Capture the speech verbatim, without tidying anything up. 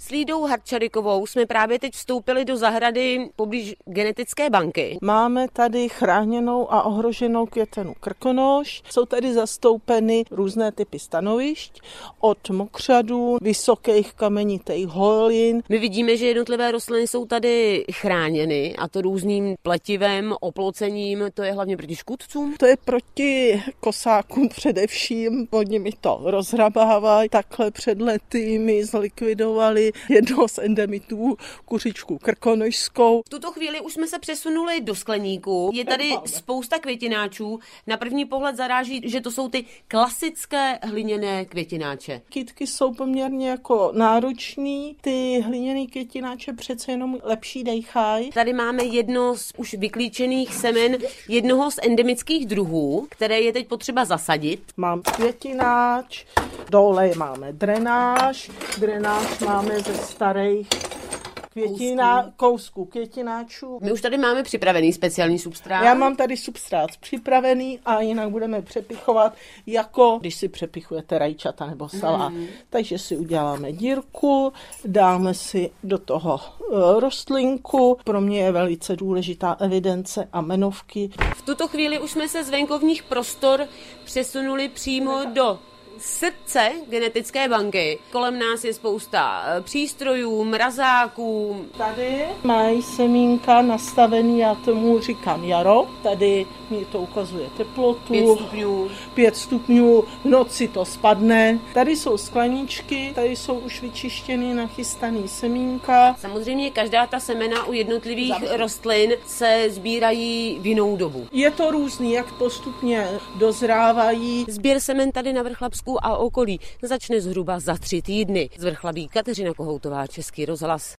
S Lídou Harčarykovou jsme právě teď vstoupili do zahrady poblíž genetické banky. Máme tady chráněnou a ohroženou květenu krkonoš. Jsou tady zastoupeny různé typy stanovišť, od mokřadů, vysokých kamenitých holin. My vidíme, že jednotlivé rostliny jsou tady chráněny, a to různým pletivem, oplocením, to je hlavně proti škůdcům. To je proti kosákům především, oni mi to rozhrabávají. Takhle před lety mi zlikvidovali jednoho z endemitů kuřičku krkonošskou. V tuto chvíli už jsme se přesunuli do skleníku. Je tady spousta květináčů. Na první pohled zaráží, že to jsou ty klasické hliněné květináče. Kytky jsou poměrně jako náročný, ty hliněné květináče přece jenom lepší dejchají. Tady máme jedno z už vyklíčených semen jednoho z endemických druhů, které je teď potřeba zasadit. Mám květináč, dole máme drenáž, drenáž máme ze starých květiná, kousků květináčů. My už tady máme připravený speciální substrát. Já mám tady substrát připravený a jinak budeme přepichovat, jako když si přepichujete rajčata nebo salát. Mm. Takže si uděláme dírku, dáme si do toho rostlinku. Pro mě je velice důležitá evidence a jmenovky. V tuto chvíli už jsme se z venkovních prostor přesunuli přímo do srdce genetické banky. Kolem nás je spousta přístrojů, mrazáků. Tady mají semínka nastavený, já tomu říkám jaro. Tady mi to ukazuje teplotu. Pět stupňů. Pět stupňů, v noci to spadne. Tady jsou skleničky, tady jsou už vyčištěný, nachystaný semínka. Samozřejmě každá ta semena u jednotlivých Zabře. rostlin se sbírají v jinou dobu. Je to různý, jak postupně dozrávají. Sběr semen tady na Vrchlabsku a okolí začne zhruba za tři týdny. Z Vrchlabí Kateřina Kohoutová, Český rozhlas.